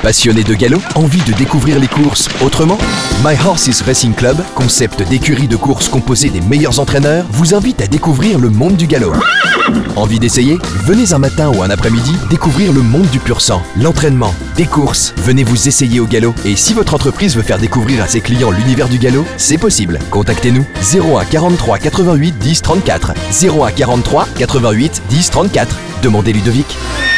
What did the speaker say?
Passionné de galop? Envie de découvrir les courses autrement? My Horses Racing Club, concept d'écurie de course composé des meilleurs entraîneurs, vous invite à découvrir le monde du galop. Envie d'essayer? Venez un matin ou un après-midi découvrir le monde du pur sang, l'entraînement, des courses. Venez vous essayer au galop. Et si votre entreprise veut faire découvrir à ses clients l'univers du galop, c'est possible. Contactez-nous 01 43 88 10 34. 01 43 88 10 34. Demandez Ludovic.